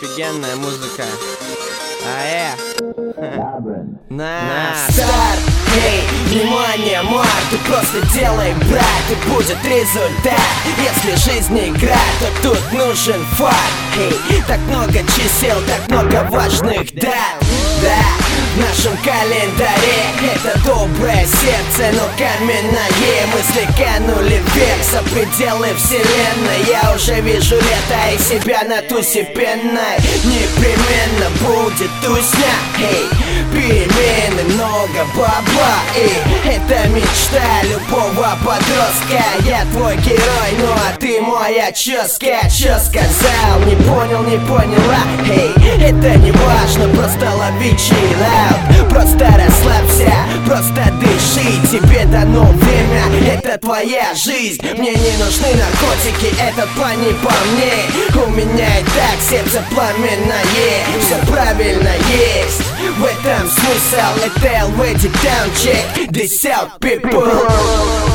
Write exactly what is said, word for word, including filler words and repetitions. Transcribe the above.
офигенная музыка. А э На Старт, эй, внимание, мой, ты просто делай, брат, и будет результат. Если жизнь не игра, то тут нужен факт. Эй, так много чисел, так много важных дат. Да, в нашем календаре это доброе сердце, но каменное. Мысли канули вверх за пределы вселенной. Я уже вижу лето и себя на тусе пенной. Непременно будет тусня, эй, перемены, много бабла, эй, это мечта любого подростка. Я твой герой, ну а ты моя чёска. Чё сказал, не понял, не поняла, эй, это не важно, просто лови чилаут. Просто расслабься, просто дыши, тебе дано время, это твоя жизнь. Мне не нужны наркотики, этот план не по мне. У меня и так сердце пламенное, все правильно есть. В этом смысл, это эл ви ди Down, check this out, people.